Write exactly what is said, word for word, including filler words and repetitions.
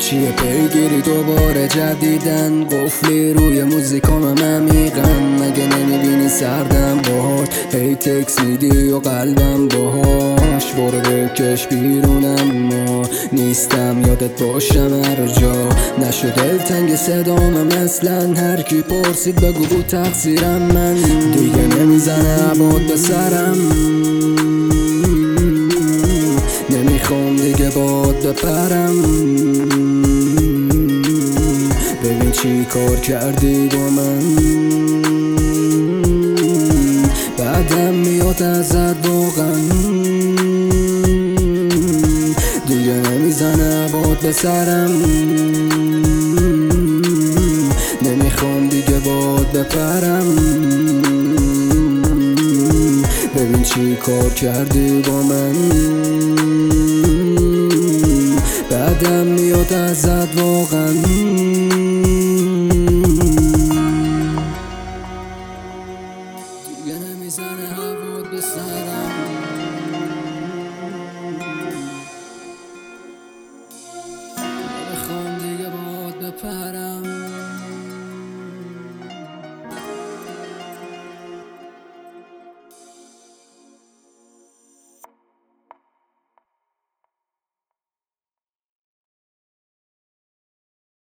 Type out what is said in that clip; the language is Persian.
چیه پیگیری دوباره جدیدن، قفلی روی موزیکام عمیقن. مگه نمیبینی سردم باهاش، هی تکس میدی و قلبم باهاش. برو بکش بیرونم، ما نیستم یادت باشم هر جا. نشد دلتنگ صدام مثلا، هر کی پرسید بگو بود تقصیرم من. دیگه نمیزنه عباد به سرم، نمیخوام دیگه باد بپرم. ببین چی کار کردی با من، بعدم میاد ازت واقعا. دیگه نمیزنه باد به سرم، نمیخوام دیگه باد بپرم. ببین چی کار کردی با من، بعدم میاد ازت واقعا. دیگه نمیزنه هوات به سرم، نمیخوام دیگه باد بپرم.